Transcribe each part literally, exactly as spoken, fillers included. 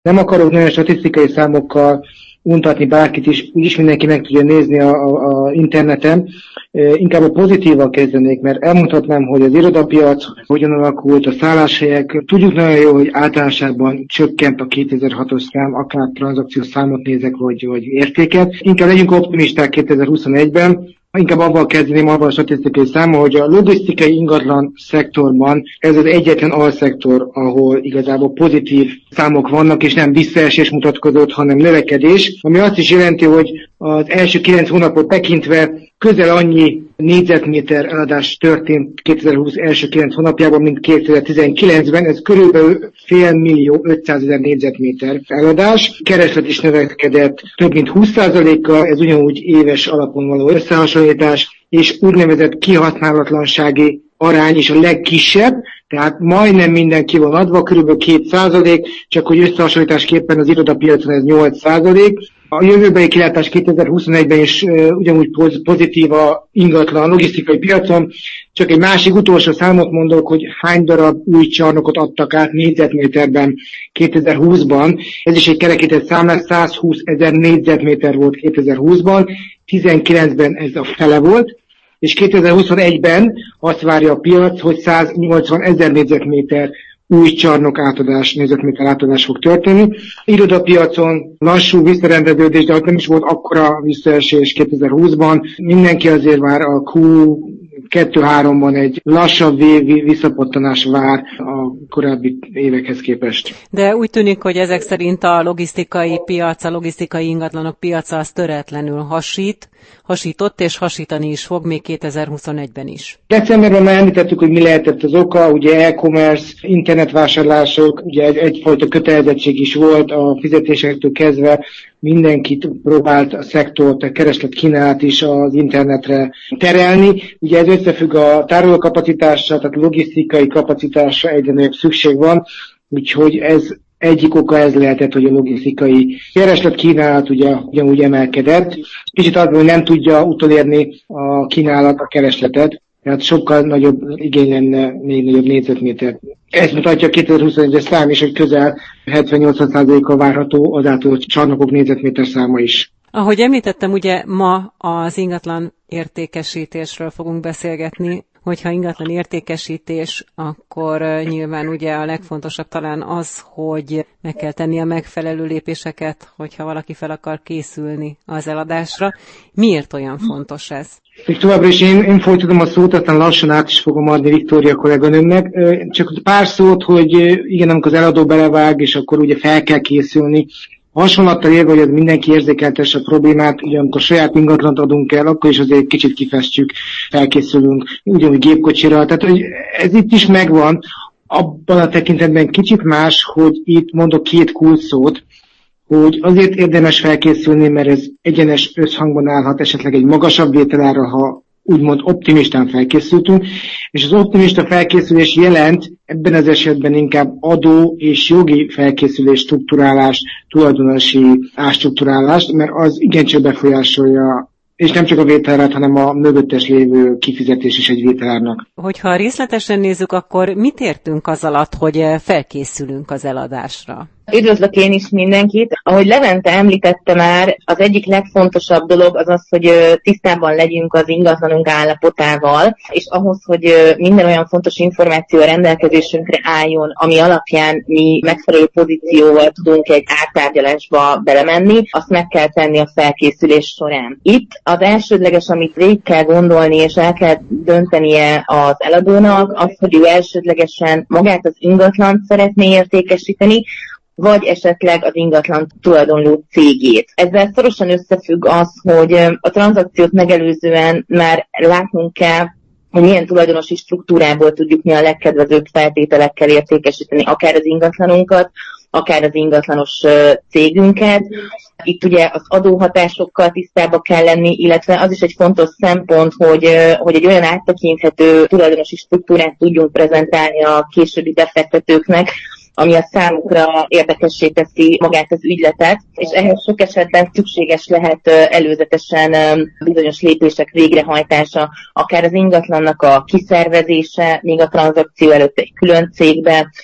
Nem akarok nagyon statisztikai számokkal untatni bárkit is, úgyis mindenki meg tudja nézni a, a, a interneten. E, inkább a pozitívval kezdenék, mert elmondhatnám, hogy az irodapiac hogyan alakult, a szálláshelyek. Tudjuk nagyon jó, hogy általánosságban csökkent a kétezer-hatos szám, akár tranzakciós számot nézek, vagy, vagy értéket. Inkább legyünk optimisták kétezer-huszonegyben. Inkább avval kezdeném, avval a statisztikai számmal, hogy a logisztikai ingatlan szektorban ez az egyetlen alszektor, ahol igazából pozitív számok vannak, és nem visszaesés mutatkozott, hanem növekedés, ami azt is jelenti, hogy az első kilenc hónapot tekintve közel annyi négyzetméter eladás történt kétezer-húsz első kilenc hónapjában, mint kétezer-tizenkilencben. Ez körülbelül fél millió ötszázezer négyzetméter eladás. Kereslet is növekedett több mint húsz százalékkal, ez ugyanúgy éves alapon való összehasonlítás, és úgynevezett kihasználatlansági arány is a legkisebb, tehát majdnem mindenki van adva, körülbelül két százalék, csak hogy összehasonlításképpen az irodapiacon ez nyolc százalék. A jövőbeli kilátás kétezer-huszonegyben is uh, ugyanúgy pozitív a ingatlan logisztikai piacon, csak egy másik utolsó számot mondok, hogy hány darab új csarnokot adtak át négyzetméterben kétezer-húszban. Ez is egy kerekített szám lesz, százhúszezer négyzetméter volt kétezer-húszban, tizenkilencben ez a fele volt, és kétezer-huszonegyben azt várja a piac, hogy száznyolcvanezer négyzetméter új csarnok átadás, négyzetméter átadás fog történni. Irodapiacon lassú visszarendeződés, de ott nem is volt akkora visszaesés kétezer-húszban. Mindenki azért már a kú kettő-háromban egy lassabb visszapottanás vár a korábbi évekhez képest. De úgy tűnik, hogy ezek szerint a logisztikai piac, a logisztikai ingatlanok piaca az töretlenül hasít, hasított és hasítani is fog még kétezer-huszonegyben is. Decemberben már említettük, hogy mi lehetett az oka, ugye e-commerce, internetvásárlások, ugye egy, egyfajta kötelezettség is volt a fizetésektől kezdve, mindenkit próbált a szektort, a kereslet kínálat is az internetre terelni. Ugye ez összefügg a tárolókapacitással, tehát logisztikai kapacitásra egyre nagyobb szükség van, úgyhogy ez egyik oka ez lehetett, hogy a logisztikai kereslet kínálat ugye ugyanúgy emelkedett. Kicsit az, hogy nem tudja utolérni a kínálat a keresletet, tehát sokkal nagyobb igény lenne, még nagyobb négyzetméter. Ezt mutatja a kétezer-huszonegyes szám is, hogy közel hetven-nyolcvan százalékkal várható azáltal csarnokok négyzetméter száma is. Ahogy említettem, ugye ma az ingatlan értékesítésről fogunk beszélgetni. Hogyha ingatlan értékesítés, akkor nyilván ugye a legfontosabb talán az, hogy meg kell tenni a megfelelő lépéseket, hogyha valaki fel akar készülni az eladásra. Miért olyan fontos ez? És továbbra is én, én folytatom a szót, aztán lassan át is fogom adni Viktória kolléganőmnek. Csak pár szót, hogy igen, amikor az eladó belevág, és akkor ugye fel kell készülni. Hasonlattal élve, hogy ez mindenki érzékeltesse a problémát, ugye amikor saját ingatlant adunk el, akkor is azért kicsit kifestjük, felkészülünk, ugyanúgy gépkocsira. Tehát hogy ez itt is megvan, abban a tekintetben kicsit más, hogy itt mondok két kulcsszót, hogy azért érdemes felkészülni, mert ez egyenes összhangban állhat esetleg egy magasabb vételára, ha úgymond optimistán felkészültünk, és az optimista felkészülés jelent ebben az esetben inkább adó és jogi felkészülés, strukturálást, tulajdonosi ástruktúrálást, mert az igencsak befolyásolja, és nem csak a vételárát, hanem a mögöttes lévő kifizetés is egy vételárnak. Hogyha részletesen nézzük, akkor mit értünk az alatt, hogy felkészülünk az eladásra? Üdvözlök én is mindenkit. Ahogy Levente említette már, az egyik legfontosabb dolog az az, hogy tisztában legyünk az ingatlanunk állapotával, és ahhoz, hogy minden olyan fontos információ a rendelkezésünkre álljon, ami alapján mi megfelelő pozícióval tudunk egy ártárgyalásba belemenni, azt meg kell tenni a felkészülés során. Itt az elsődleges, amit végig kell gondolni, és el kell döntenie az eladónak, az, hogy ő elsődlegesen magát az ingatlant szeretné értékesíteni, vagy esetleg az ingatlan tulajdonló cégét. Ezzel szorosan összefügg az, hogy a tranzakciót megelőzően már látnunk kell, hogy milyen tulajdonosi struktúrából tudjuk mi a legkedvezőbb feltételekkel értékesíteni akár az ingatlanunkat, akár az ingatlanos cégünket. Itt ugye az adóhatásokkal tisztába kell lenni, illetve az is egy fontos szempont, hogy, hogy egy olyan áttekinthető tulajdonosi struktúrát tudjunk prezentálni a későbbi befektetőknek, ami a számukra érdekessé teszi magát az ügyletet, és ehhez sok esetben szükséges lehet előzetesen bizonyos lépések végrehajtása, akár az ingatlannak a kiszervezése, még a tranzakció előtt egy külön cégbe,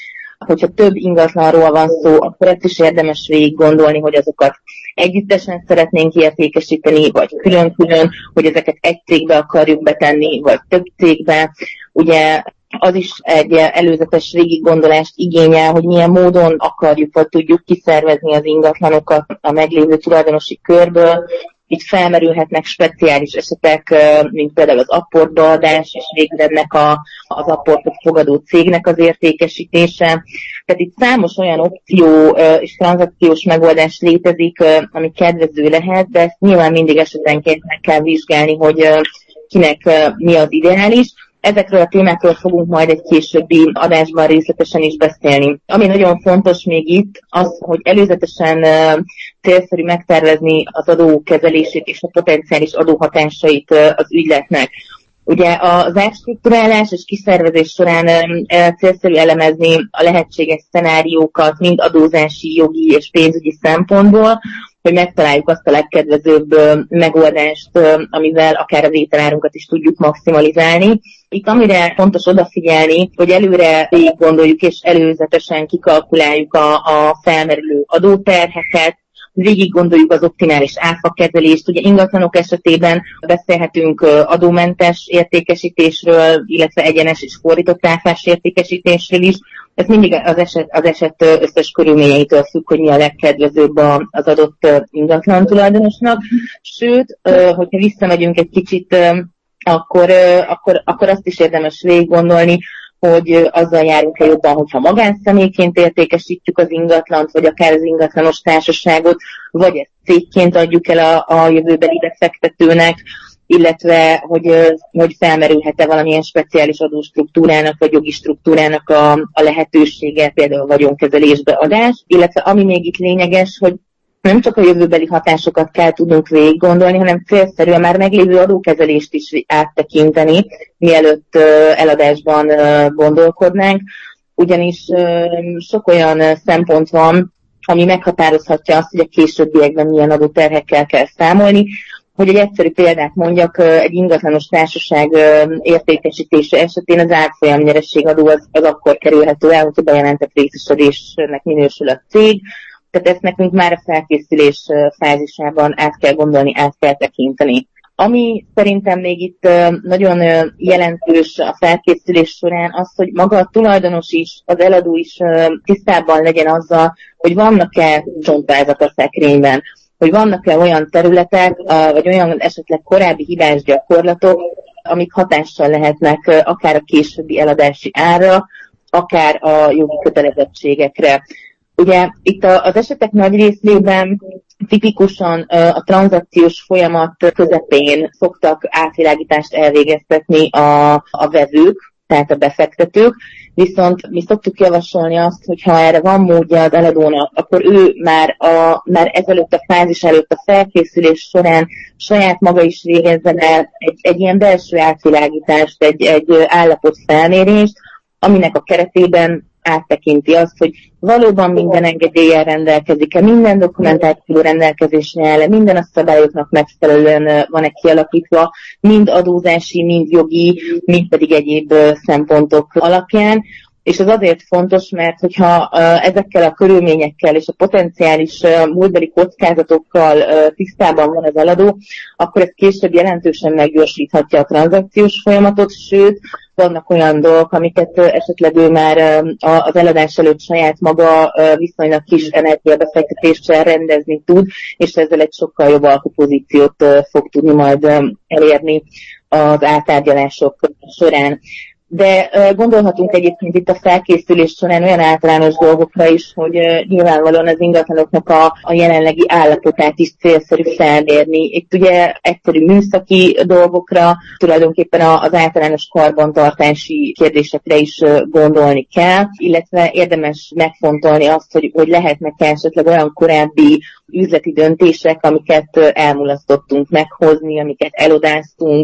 hogyha több ingatlanról van szó, akkor ezt is érdemes végig gondolni, hogy azokat együttesen szeretnénk értékesíteni, vagy külön-külön, hogy ezeket egy cégbe akarjuk betenni, vagy több cégbe. Ugye az is egy előzetes végiggondolást igényel, hogy milyen módon akarjuk, vagy tudjuk kiszervezni az ingatlanokat a meglévő tulajdonosi körből. Itt felmerülhetnek speciális esetek, mint például az apportbeadás, és végül ennek a, az apportot fogadó cégnek az értékesítése. Tehát itt számos olyan opció és tranzakciós megoldás létezik, ami kedvező lehet, de ezt nyilván mindig esetenként meg kell vizsgálni, hogy kinek mi az ideális. Ezekről a témákról fogunk majd egy későbbi adásban részletesen is beszélni. Ami nagyon fontos még itt, az, hogy előzetesen célszerű megtervezni az adókezelését és a potenciális adóhatásait az ügyletnek. Ugye az átstrukturálás és kiszervezés során célszerű elemezni a lehetséges szenáriókat, mind adózási, jogi és pénzügyi szempontból, hogy megtaláljuk azt a legkedvezőbb megoldást, amivel akár a vételárunkat is tudjuk maximalizálni. Itt amire fontos odafigyelni, hogy előre végig gondoljuk és előzetesen kikalkuláljuk a, a felmerülő adóterheket, végig gondoljuk az optimális áfakezelést. Ugye ingatlanok esetében beszélhetünk adómentes értékesítésről, illetve egyenes és fordított áfás értékesítésről is. Ez mindig az eset, az eset összes körülményeitől függ, hogy mi a legkedvezőbb az adott ingatlan tulajdonosnak. Sőt, hogyha visszamegyünk egy kicsit, akkor, akkor, akkor azt is érdemes végig gondolni, hogy azzal járunk-e jobban, hogyha magánszemélyként értékesítjük az ingatlant, vagy akár az ingatlanos társaságot, vagy ezt cégként adjuk el a, a jövőbeli befektetőnek, illetve hogy, hogy felmerülhet-e valamilyen speciális adóstruktúrának, vagy jogi struktúrának a, a lehetősége, például a vagyonkezelésbe adás, illetve ami még itt lényeges, hogy nem csak a jövőbeli hatásokat kell tudnunk végig gondolni, hanem célszerű a már meglévő adókezelést is áttekinteni, mielőtt eladásban gondolkodnánk, ugyanis sok olyan szempont van, ami meghatározhatja azt, hogy a későbbiekben milyen adóterhekkel kell számolni. Hogy egy egyszerű példát mondjak, egy ingatlanos társaság értékesítése esetén az árfolyam nyerességadó az, az akkor kerülhető el, hogyha bejelentett részesedésnek minősül a cég. Tehát ezt nekünk már a felkészülés fázisában át kell gondolni, át kell tekinteni. Ami szerintem még itt nagyon jelentős a felkészülés során az, hogy maga a tulajdonos is, az eladó is tisztában legyen azzal, hogy vannak-e csontázak a szekrényben, hogy vannak-e olyan területek, vagy olyan esetleg korábbi hibás gyakorlatok, amik hatással lehetnek akár a későbbi eladási árra, akár a jogi kötelezettségekre. Ugye itt az esetek nagy részében tipikusan a tranzakciós folyamat közepén szoktak átvilágítást elvégeztetni a, a vevők, tehát a befektetők, viszont mi szoktuk javasolni azt, hogy ha erre van módja az eladónak, akkor ő már, a, már ezelőtt a fázis előtt a felkészülés során saját maga is végezzen el egy, egy ilyen belső átvilágítást, egy, egy állapotfelmérést, aminek a keretében áttekinti azt, hogy valóban minden engedéllyel rendelkezik-e, minden dokumentáció rendelkezésre áll, minden a szabályoknak megfelelően van-e kialakítva, mind adózási, mind jogi, mind pedig egyéb szempontok alapján. És ez azért fontos, mert hogyha ezekkel a körülményekkel és a potenciális múltbeli kockázatokkal tisztában van az eladó, akkor ez később jelentősen meggyorsíthatja a tranzakciós folyamatot, sőt, vannak olyan dolgok, amiket esetleg ő már az eladás előtt saját maga viszonylag kis energiabefektetéssel rendezni tud, és ezzel egy sokkal jobb alkupozíciót fog tudni majd elérni az átárgyalások során. De gondolhatunk egyébként itt a felkészülés során olyan általános dolgokra is, hogy nyilvánvalóan az ingatlanoknak a, a jelenlegi állapotát is célszerű felmérni. Itt ugye egyszerű műszaki dolgokra, tulajdonképpen az általános karbantartási kérdésekre is gondolni kell, illetve érdemes megfontolni azt, hogy, hogy lehetnek esetleg olyan korábbi üzleti döntések, amiket elmulasztottunk meghozni, amiket elodáztunk,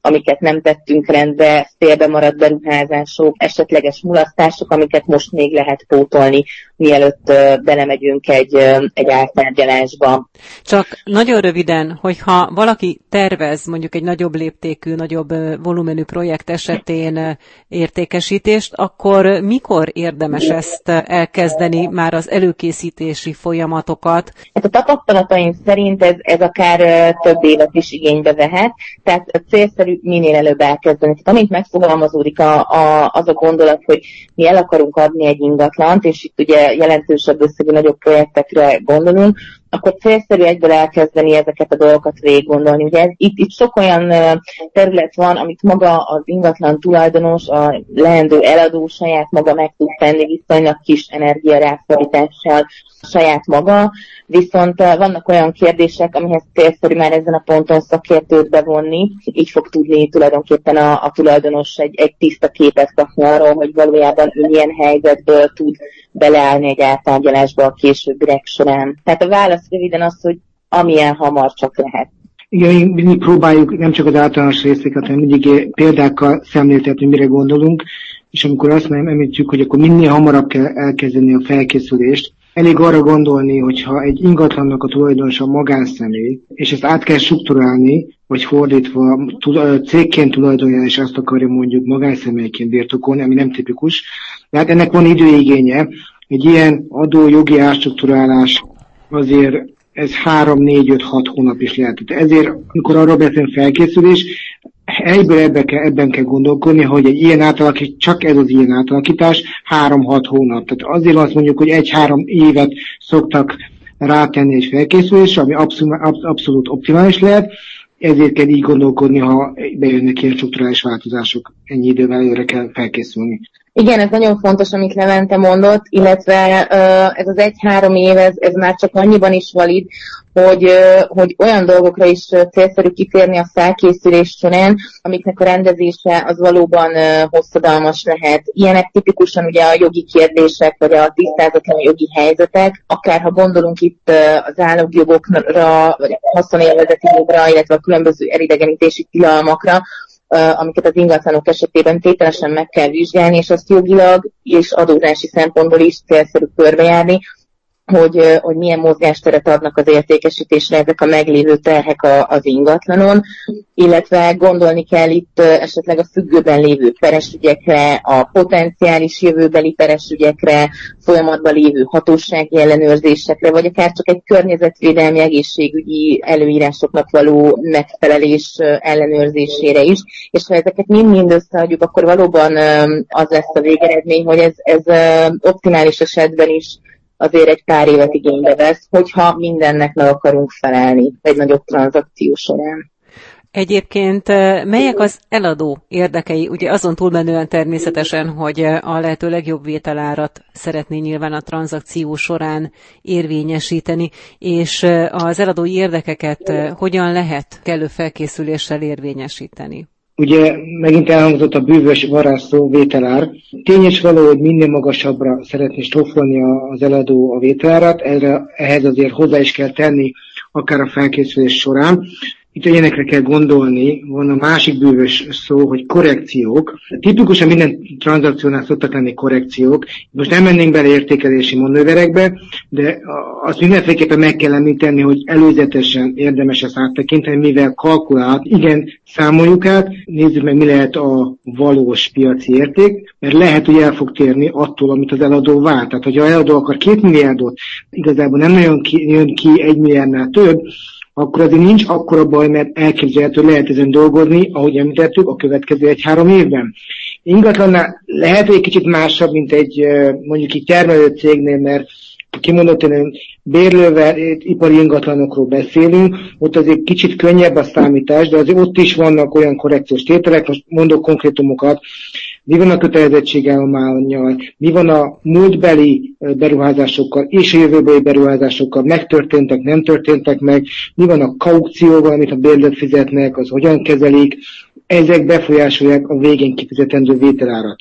amiket nem tettünk rendbe, félbe maradt beruházások, esetleges mulasztások, amiket most még lehet pótolni, mielőtt belemegyünk egy, egy ártárgyalásba. Csak nagyon röviden, hogyha valaki tervez mondjuk egy nagyobb léptékű, nagyobb volumenű projekt esetén értékesítést, akkor mikor érdemes ezt elkezdeni, már az előkészítési folyamatokat? Hát a tapasztalataim szerint ez, ez akár több évet is igénybe vehet, tehát célszerű minél előbb elkezdeni. Tehát amint megfogalmazódik a, a, az a gondolat, hogy mi el akarunk adni egy ingatlant, és itt ugye jelentősebb összegű nagyobb projektekre gondolunk, akkor célszerű egyből elkezdeni ezeket a dolgokat végig gondolni. Ugye ez, itt, itt sok olyan terület van, amit maga az ingatlan tulajdonos, a leendő eladó saját maga meg tud tenni viszonylag kis energiaráfordítással saját maga, viszont vannak olyan kérdések, amihez célszerű már ezen a ponton szakértőt bevonni, így fog tudni tulajdonképpen a, a tulajdonos egy, egy tiszta képet kapni arról, hogy valójában ő milyen helyzetből tud beleállni egy ártárgyalásba a későbbiek során. Tehát a válasz röviden az, hogy amilyen hamar csak lehet. Igen, mindig próbáljuk nem csak az általános részeket, hanem mindig példákkal szemléltetni, mire gondolunk, és amikor azt említjük, hogy akkor minél hamarabb kell elkezdeni a felkészülést, elég arra gondolni, hogyha egy ingatlannak a tulajdonosa magánszemély, és ezt át kell strukturálni, vagy fordítva cégként tulajdonja, és azt akarja mondjuk magánszemélyként birtokolni, ami nem tipikus. Tehát ennek van időigénye. Egy ilyen adójogi átstrukturálás azért ez három, négy, öt, hat hónap is lehet. Tehát ezért, amikor arról beszélünk felkészülés, egyből ebben kell, ebben kell gondolkodni, hogy egy ilyen átalakítás, csak ez az ilyen átalakítás három-hat hónap. Tehát azért azt mondjuk, hogy egy-három évet szoktak rátenni egy felkészülésre, ami abszolút, abszolút optimális lehet, ezért kell így gondolkodni, ha bejönnek ilyen strukturális változások, ennyi idővel előre kell felkészülni. Igen, ez nagyon fontos, amit Levente mondott, illetve ez az egy-három év, ez, ez már csak annyiban is valid, hogy, hogy olyan dolgokra is célszerű kitérni a felkészülés során, amiknek a rendezése az valóban hosszadalmas lehet. Ilyenek tipikusan ugye a jogi kérdések, vagy a tisztázatlan jogi helyzetek, akár ha gondolunk itt az állogjogokra, vagy a haszonélvezeti jogra, illetve a különböző elidegenítési tilalmakra, amiket az ingatlanok esetében tételesen meg kell vizsgálni, és azt jogilag és adózási szempontból is célszerű körbejárni, hogy, hogy milyen mozgásteret adnak az értékesítésre ezek a meglévő terhek a, az ingatlanon, illetve gondolni kell itt esetleg a függőben lévő peresügyekre, a potenciális jövőbeli peresügyekre, folyamatban lévő hatósági ellenőrzésekre, vagy akár csak egy környezetvédelmi egészségügyi előírásoknak való megfelelés ellenőrzésére is, és ha ezeket mind-mind összeadjuk, akkor valóban az lesz a végeredmény, hogy ez, ez optimális esetben is azért egy pár évet igénybe vesz, hogyha mindennek meg akarunk felelni egy nagyobb tranzakció során. Egyébként melyek az eladó érdekei? Ugye azon túlmenően természetesen, hogy a lehető legjobb vételárat szeretné nyilván a tranzakció során érvényesíteni, és az eladói érdekeket hogyan lehet kellő felkészüléssel érvényesíteni? Ugye megint elhangzott a bűvös varázsszó vételár. Tényes való, hogy minél magasabbra szeretné stoffolni az eladó a vételárat, erre, ehhez azért hozzá is kell tenni, akár a felkészülés során. Itt ilyenekre kell gondolni, van a másik bűvös szó, hogy korrekciók. Tipikusan minden tranzakciónál szoktak lenni korrekciók. Most nem mennénk bele értékelési manőverekbe, de azt mindenféleképpen meg kell említeni, hogy előzetesen érdemes ezt áttekinteni, mivel kalkulált, igen, számoljuk át, nézzük meg, mi lehet a valós piaci érték, mert lehet, hogy el fog térni attól, amit az eladó vár. Tehát, hogyha az eladó akar két milliárdot, igazából nem nagyon ki, jön ki egy milliárdnál több, akkor azért nincs akkora baj, mert elképzelhető, lehet ezen dolgozni, ahogy említettük, a következő egy-három évben. Ingatlannál lehet egy kicsit másabb, mint egy mondjuk egy termelő cégnél, mert kimondottan bérlővel, ipari ingatlanokról beszélünk, ott azért kicsit könnyebb a számítás, de azért ott is vannak olyan korrekciós tételek, most mondok konkrétumokat, mi van a kötelezettségállománnyal, mi van a múltbeli beruházásokkal és a jövőbeli beruházásokkal, megtörténtek, nem történtek meg, mi van a kaukcióval, amit a bérlők fizetnek, az hogyan kezelik, ezek befolyásolják a végén kifizetendő vételárat.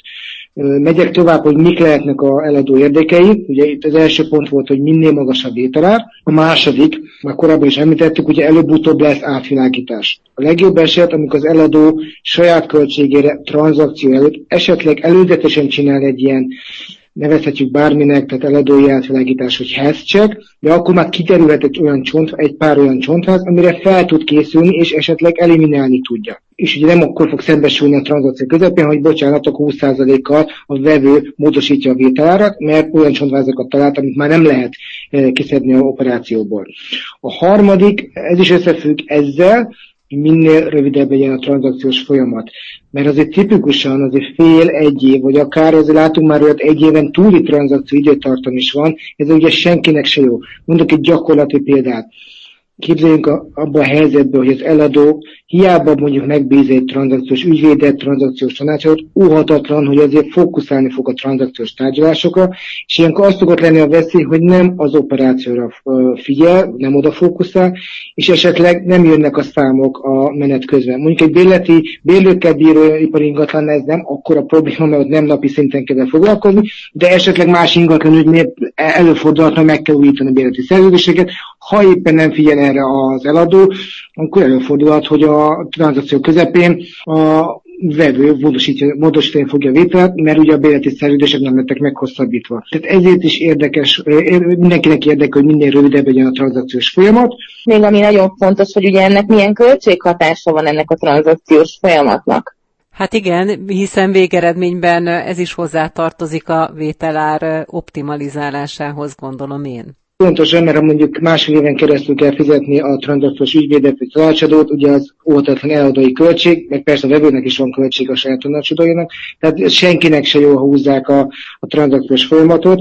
Megyek tovább, hogy mik lehetnek az eladó érdekei. Ugye itt az első pont volt, hogy minél magasabb vételár. A második, már korábban is említettük, ugye előbb-utóbb lesz átvilágítás. A legjobb eset, amikor az eladó saját költségére tranzakció előtt esetleg előzetesen csinál egy ilyen, nevezhetjük bárminek, tehát eladói átvilágítás, hogy health check, de akkor már kiderülhet egy olyan csont, egy pár olyan csontház, amire fel tud készülni, és esetleg eliminálni tudja. És ugye nem akkor fog szembesülni a tranzakció közepén, hogy bocsánat, akkor húsz százalékkal a vevő módosítja a vételárat, mert olyan csontvázokat talált, amit már nem lehet kiszedni az operációból. A harmadik, ez is összefügg ezzel, minél rövidebb legyen a tranzakciós folyamat. Mert azért tipikusan azért fél, egy év, vagy akár azért látunk már olyat egy éven túli tranzakció időtartam is van, ez ugye senkinek se jó. Mondok egy gyakorlati példát. Képzeljünk abban a helyzetben, hogy az eladó hiába mondjuk megbíz egy tranzakciós ügyvédet, tranzakciós tanácsadót, óhatatlan, hogy azért fókuszálni fog a tranzakciós tárgyalásokra, és ilyenkor azt szokott lenni a veszély, hogy nem az operációra figyel, nem oda fókuszál, és esetleg nem jönnek a számok a menet közben. Mondjuk egy bérleti, bérlőkkel bíró ipari ingatlan, ez nem akkora probléma, mert ott nem napi szinten kell foglalkozni, de esetleg más ingatlan ügynél előfordulhat, hogy meg kell újítani a bérleti szerződéseket, ha éppen nem figyel erre az eladó, akkor előfordulhat, hogy a tranzakció közepén a vevő módosítani fogja a vételt, mert ugye a bérleti szerződések nem lettek meghosszabbítva. Tehát ezért is érdekes, mindenkinek érdekel, hogy minél rövidebb legyen a tranzakciós folyamat. Még ami nagyon fontos, hogy ugye ennek milyen költséghatása van ennek a tranzakciós folyamatnak. Hát igen, hiszen végeredményben ez is hozzátartozik a vételár optimalizálásához, gondolom én. Pontosan, mert ha mondjuk másfél éven keresztül kell fizetni a tranzakciós ügyvédet vagy tanácsadót, ugye az óhatatlan eladói költség, meg persze a vevőnek is van költség a saját tanácsadójának, tehát senkinek se jó, ha húzzák a, a tranzakciós folyamatot,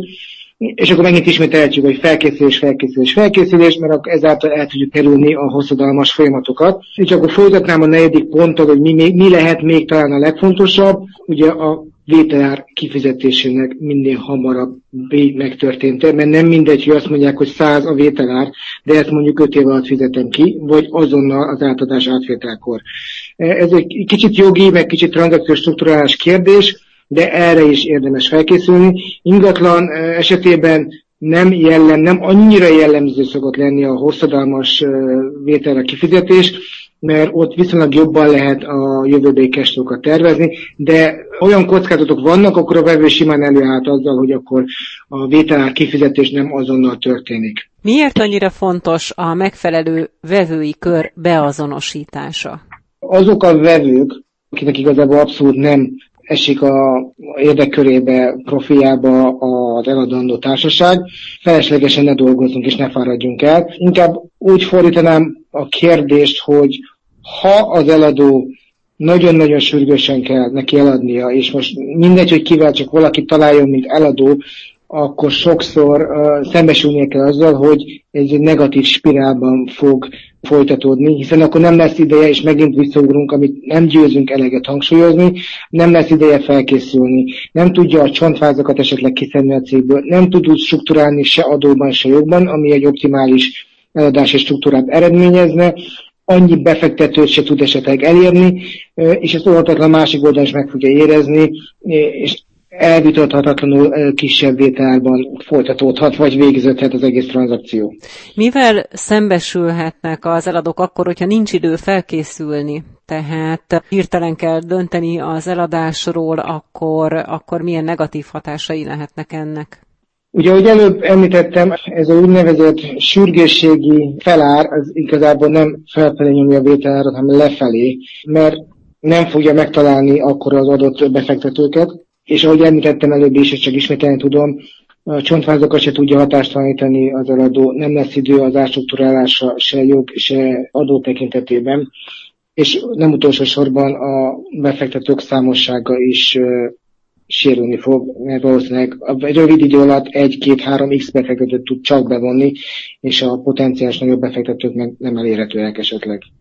és akkor megint ismételjük, hogy felkészülés, felkészülés, felkészülés, mert akkor ezáltal el tudjuk kerülni a hosszadalmas folyamatokat. És akkor folytatnám a negyedik ponttal, hogy mi, mi lehet még talán a legfontosabb, ugye a vételár kifizetésének minél hamarabb megtörtént, mert nem mindegy, hogy azt mondják, hogy száz a vételár, de ezt mondjuk öt év alatt fizetem ki, vagy azonnal az átadás átvételkor. Ez egy kicsit jogi, meg kicsit tranzakciós strukturálás kérdés, de erre is érdemes felkészülni. Ingatlan esetében nem jellem, nem annyira jellemző szokott lenni a hosszadalmas vételre kifizetés, mert ott viszonylag jobban lehet a jövőbeli cashflow-kat tervezni, de olyan kockázatok vannak, akkor a vevő simán előállt azzal, hogy akkor a vételár kifizetés nem azonnal történik. Miért annyira fontos a megfelelő vevői kör beazonosítása? Azok a vevők, akinek igazából abszolút nem esik a érdekkörébe, profiába az eladandó társaság, feleslegesen ne dolgozzunk és ne fáradjunk el. Inkább úgy fordítanám a kérdést, hogy ha az eladó nagyon-nagyon sürgősen kell neki eladnia, és most mindegy, hogy kivel csak valaki találjon, mint eladó, akkor sokszor uh, szembesülnie kell azzal, hogy ez egy negatív spirálban fog folytatódni, hiszen akkor nem lesz ideje, és megint visszaugrunk, amit nem győzünk eleget hangsúlyozni, nem lesz ideje felkészülni, nem tudja a csontvázakat esetleg kiszedni a cégből, nem tud úgy strukturálni se adóban, se jogban, ami egy optimális eladási struktúrát eredményezne, annyi befektetőt se tud esetleg elérni, és ezt óhatatlan másik oldalon is meg fogja érezni, és elvitathatatlanul kisebb vételárban folytatódhat, vagy végződhet az egész tranzakció. Mivel szembesülhetnek az eladók akkor, hogyha nincs idő felkészülni, tehát hirtelen kell dönteni az eladásról, akkor, akkor milyen negatív hatásai lehetnek ennek? Ugye, ahogy előbb említettem, ez a úgynevezett sürgősségi felár, az igazából nem felfelé nyomja a vételárat, hanem lefelé, mert nem fogja megtalálni akkor az adott befektetőket, és ahogy említettem előbb is, és csak ismételni tudom, a csontvázakat se tudja hatástalanítani az eladó, nem lesz idő az átstruktúrálásra se jog, se adó tekintetében, és nem utolsó sorban a befektetők számossága is uh, sérülni fog, mert valószínűleg a rövid idő alatt egy-két-három x befektetőt tud csak bevonni, és a potenciális nagyobb befektetők meg nem elérhetőek esetleg.